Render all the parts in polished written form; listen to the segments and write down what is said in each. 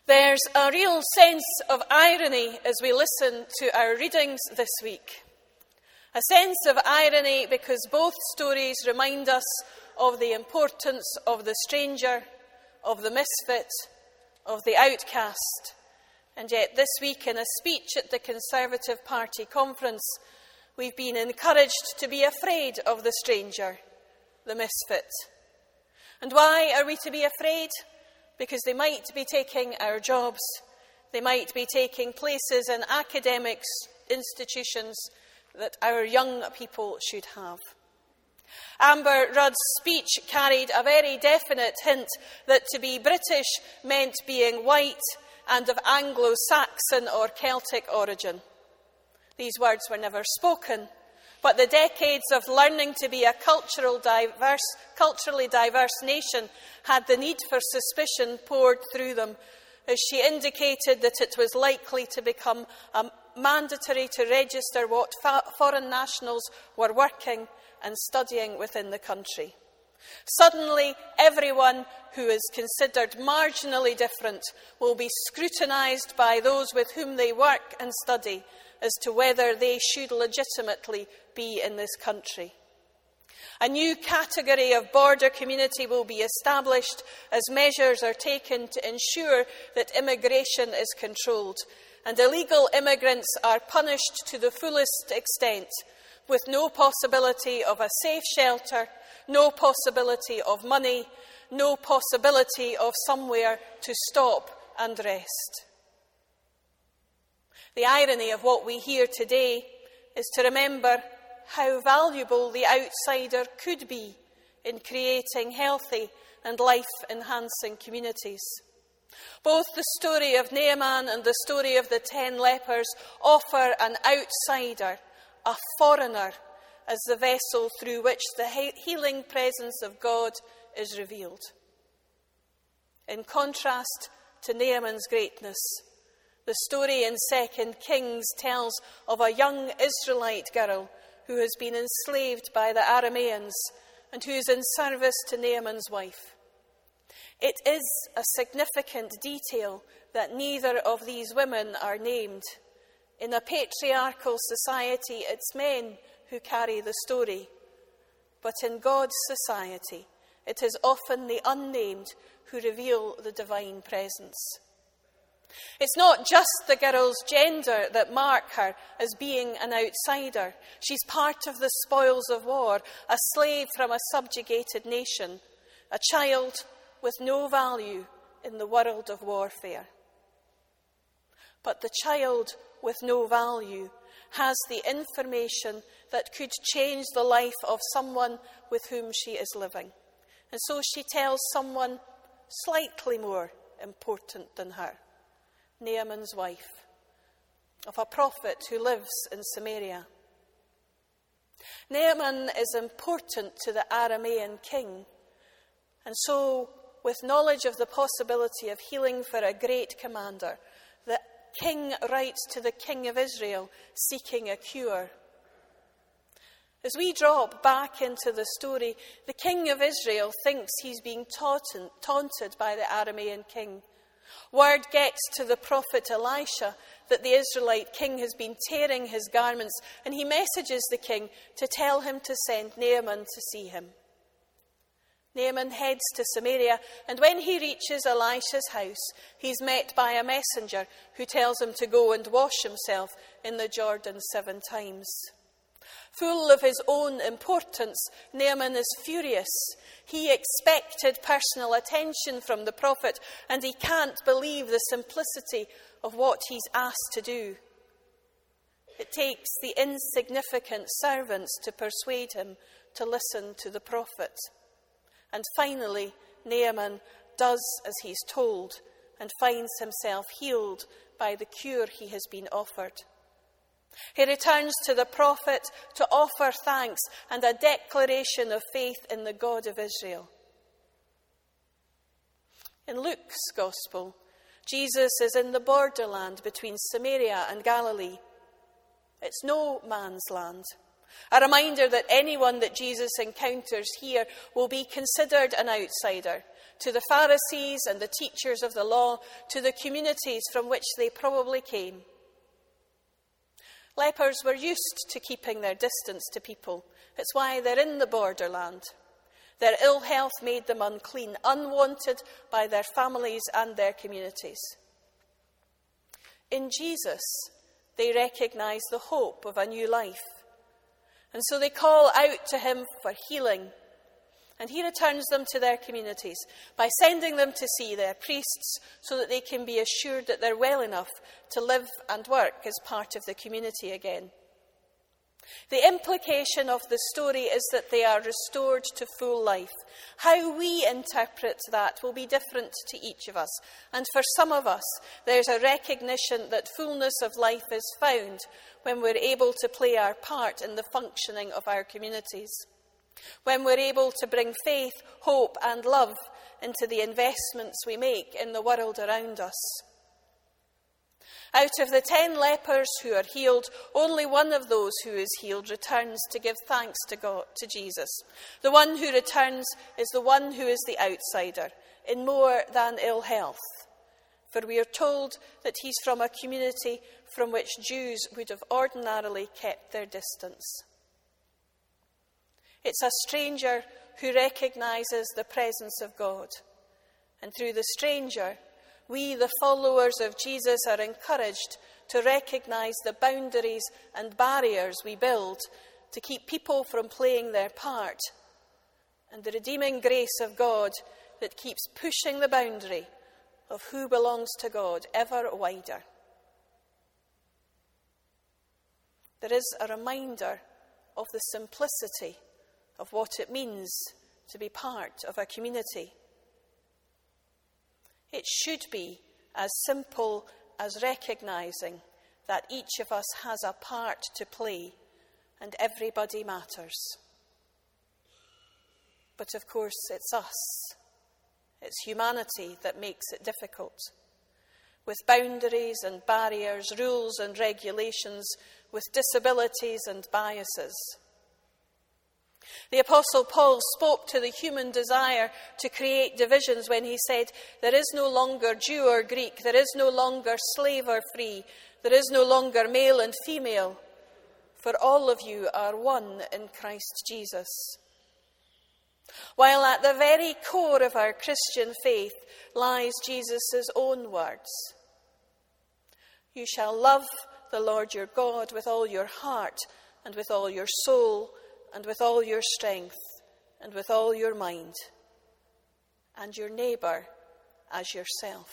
There's a real sense of irony as we listen to our readings this week. A sense of irony because both stories remind us of the importance of the stranger, of the misfit, of the outcast. And yet this week, in a speech at the Conservative Party conference, we've been encouraged to be afraid of the stranger, the misfit. And why are we to be afraid? Because they might be taking our jobs. They might be taking places in academic institutions that our young people should have. Amber Rudd's speech carried a very definite hint that to be British meant being white and of Anglo-Saxon or Celtic origin. These words were never spoken, but the decades of learning to be a culturally diverse nation had the need for suspicion poured through them, as she indicated that it was likely to become mandatory to register what foreign nationals were working and studying within the country. Suddenly, everyone who is considered marginally different will be scrutinised by those with whom they work and study as to whether they should legitimately be in this country. A new category of border community will be established as measures are taken to ensure that immigration is controlled and illegal immigrants are punished to the fullest extent, with no possibility of a safe shelter, no possibility of money, no possibility of somewhere to stop and rest. The irony of what we hear today is to remember how valuable the outsider could be in creating healthy and life-enhancing communities. Both the story of Naaman and the story of the 10 lepers offer an outsider, a foreigner, as the vessel through which the healing presence of God is revealed. In contrast to Naaman's greatness, the story in 2 Kings tells of a young Israelite girl who has been enslaved by the Arameans and who is in service to Naaman's wife. It is a significant detail that neither of these women are named. In a patriarchal society, it's men who carry the story. But in God's society, it is often the unnamed who reveal the divine presence. It's not just the girl's gender that mark her as being an outsider. She's part of the spoils of war, a slave from a subjugated nation, a child with no value in the world of warfare. But the child with no value has the information that could change the life of someone with whom she is living. And so she tells someone slightly more important than her, Naaman's wife, of a prophet who lives in Samaria. Naaman is important to the Aramean king, and so, with knowledge of the possibility of healing for a great commander, the king writes to the king of Israel seeking a cure. As we drop back into the story, the king of Israel thinks he's being taunted by the Aramean king. Word gets to the prophet Elisha that the Israelite king has been tearing his garments, and he messages the king to tell him to send Naaman to see him. Naaman heads to Samaria, and when he reaches Elisha's house, he's met by a messenger who tells him to go and wash himself in the Jordan 7 times. Full of his own importance, Naaman is furious. He expected personal attention from the prophet, and he can't believe the simplicity of what he's asked to do. It takes the insignificant servants to persuade him to listen to the prophet. And finally, Naaman does as he's told and finds himself healed by the cure he has been offered. He returns to the prophet to offer thanks and a declaration of faith in the God of Israel. In Luke's Gospel, Jesus is in the borderland between Samaria and Galilee. It's no man's land. A reminder that anyone that Jesus encounters here will be considered an outsider, to the Pharisees and the teachers of the law, to the communities from which they probably came. Lepers were used to keeping their distance to people. It's why they're in the borderland. Their ill health made them unclean, unwanted by their families and their communities. In Jesus, they recognize the hope of a new life. And so they call out to him for healing. And he returns them to their communities by sending them to see their priests so that they can be assured that they're well enough to live and work as part of the community again. The implication of the story is that they are restored to full life. How we interpret that will be different to each of us. And for some of us, there's a recognition that fullness of life is found when we're able to play our part in the functioning of our communities. When we're able to bring faith, hope and love into the investments we make in the world around us. Out of the 10 lepers who are healed, only one of those who is healed returns to give thanks to God, to Jesus. The one who returns is the one who is the outsider, in more than ill health. For we are told that he's from a community from which Jews would have ordinarily kept their distance. It's a stranger who recognises the presence of God. And through the stranger, we, the followers of Jesus, are encouraged to recognise the boundaries and barriers we build to keep people from playing their part, and the redeeming grace of God that keeps pushing the boundary of who belongs to God ever wider. There is a reminder of the simplicity of what it means to be part of a community. It should be as simple as recognising that each of us has a part to play and everybody matters. But of course, it's us. It's humanity that makes it difficult. With boundaries and barriers, rules and regulations, with disabilities and biases. The Apostle Paul spoke to the human desire to create divisions when he said, there is no longer Jew or Greek, there is no longer slave or free, there is no longer male and female, for all of you are one in Christ Jesus. While at the very core of our Christian faith lies Jesus' own words. You shall love the Lord your God with all your heart and with all your soul and with all your strength, and with all your mind, and your neighbour as yourself.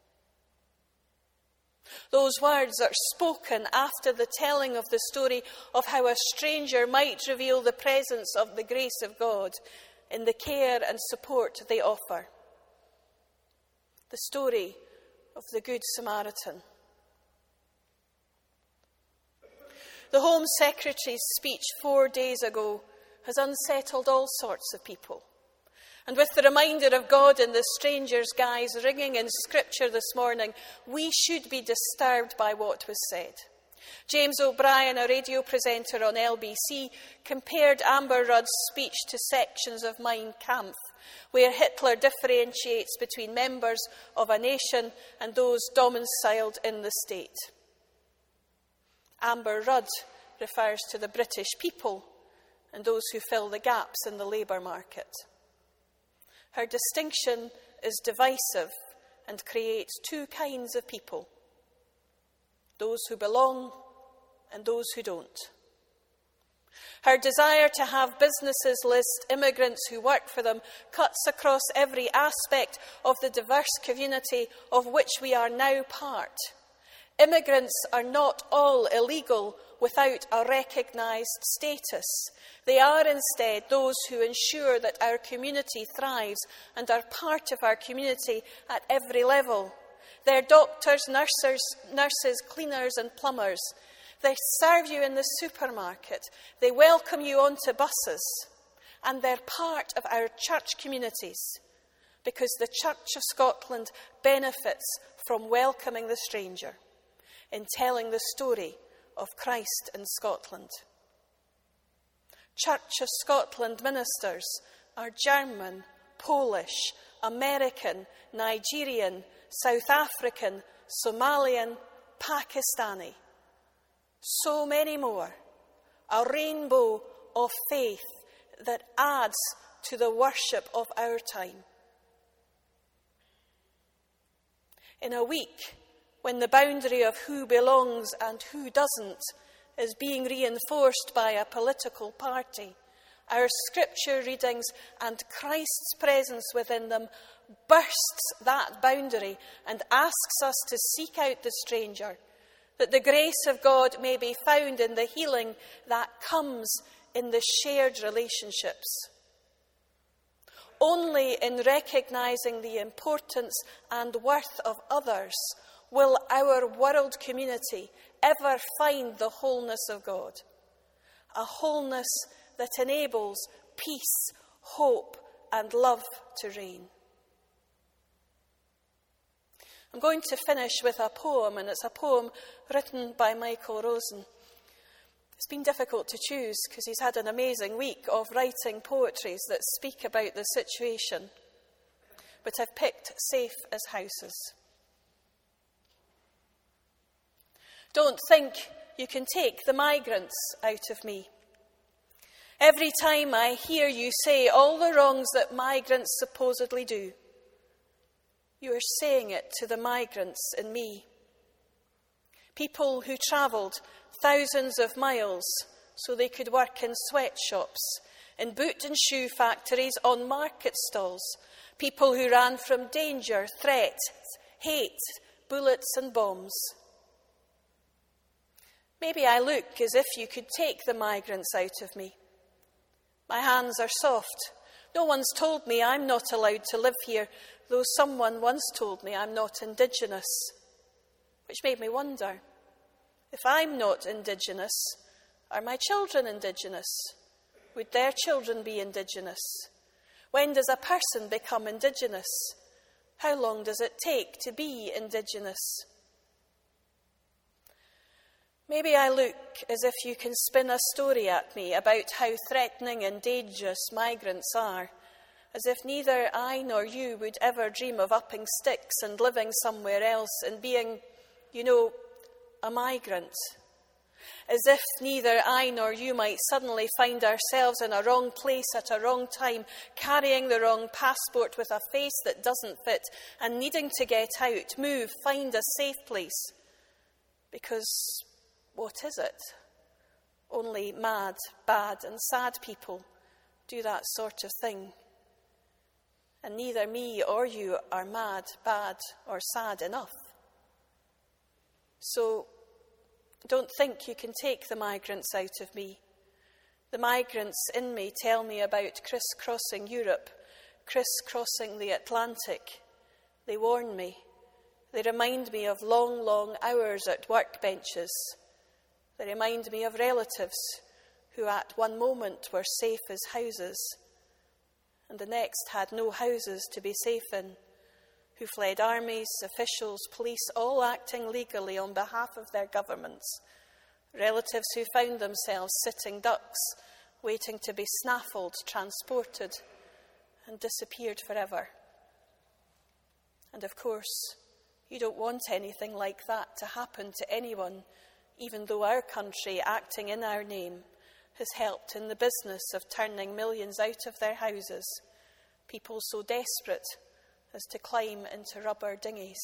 Those words are spoken after the telling of the story of how a stranger might reveal the presence of the grace of God in the care and support they offer. The story of the Good Samaritan. The Home Secretary's speech 4 days ago has unsettled all sorts of people. And with the reminder of God in the stranger's guise ringing in Scripture this morning, we should be disturbed by what was said. James O'Brien, a radio presenter on LBC, compared Amber Rudd's speech to sections of Mein Kampf, where Hitler differentiates between members of a nation and those domiciled in the state. Amber Rudd refers to the British people and those who fill the gaps in the labour market. Her distinction is divisive and creates two kinds of people, those who belong and those who don't. Her desire to have businesses list immigrants who work for them cuts across every aspect of the diverse community of which we are now part. Immigrants are not all illegal without a recognised status. They are instead those who ensure that our community thrives and are part of our community at every level. They're doctors, nurses, cleaners and plumbers. They serve you in the supermarket. They welcome you onto buses. And they're part of our church communities because the Church of Scotland benefits from welcoming the stranger in telling the story of Christ in Scotland. Church of Scotland ministers are German, Polish, American, Nigerian, South African, Somalian, Pakistani. So many more. A rainbow of faith that adds to the worship of our time. In a week when the boundary of who belongs and who doesn't is being reinforced by a political party, our scripture readings and Christ's presence within them bursts that boundary and asks us to seek out the stranger, that the grace of God may be found in the healing that comes in the shared relationships. Only in recognizing the importance and worth of others will our world community ever find the wholeness of God, a wholeness that enables peace, hope, and love to reign. I'm going to finish with a poem, and it's a poem written by Michael Rosen. It's been difficult to choose because he's had an amazing week of writing poetries that speak about the situation. But I've picked Safe as Houses. Don't think you can take the migrants out of me. Every time I hear you say all the wrongs that migrants supposedly do, you are saying it to the migrants in me. People who travelled thousands of miles so they could work in sweatshops, in boot and shoe factories, on market stalls. People who ran from danger, threat, hate, bullets and bombs. Maybe I look as if you could take the migrants out of me. My hands are soft. No one's told me I'm not allowed to live here, though someone once told me I'm not Indigenous, which made me wonder, if I'm not Indigenous, are my children Indigenous? Would their children be Indigenous? When does a person become Indigenous? How long does it take to be Indigenous? Maybe I look as if you can spin a story at me about how threatening and dangerous migrants are, as if neither I nor you would ever dream of upping sticks and living somewhere else and being, a migrant. As if neither I nor you might suddenly find ourselves in a wrong place at a wrong time, carrying the wrong passport with a face that doesn't fit and needing to get out, move, find a safe place. Because what is it? Only mad, bad and sad people do that sort of thing. And neither me or you are mad, bad or sad enough. So don't think you can take the migrants out of me. The migrants in me tell me about crisscrossing Europe, crisscrossing the Atlantic. They warn me. They remind me of long, long hours at workbenches. They remind me of relatives who at one moment were safe as houses and the next had no houses to be safe in, who fled armies, officials, police, all acting legally on behalf of their governments. Relatives who found themselves sitting ducks, waiting to be snaffled, transported, and disappeared forever. And of course, you don't want anything like that to happen to anyone, even though our country, acting in our name, has helped in the business of turning millions out of their houses, people so desperate as to climb into rubber dinghies,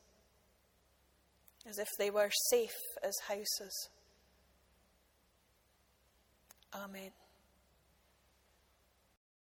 as if they were safe as houses. Amen.